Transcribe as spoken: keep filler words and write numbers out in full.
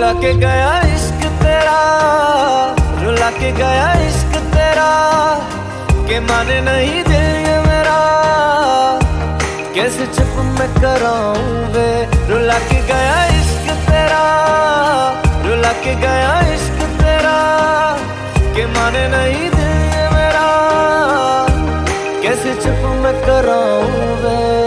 रुला के गया इश्क तेरा, रुला के गया इश्क तेरा, के माने नहीं दिल ये मेरा, कैसे चुप मैं कराऊं वे। रुला के गया इश्क तेरा, रुला के गया इश्क तेरा, के माने नहीं दिल ये मेरा, कैसे चुप मैं कराऊं वे।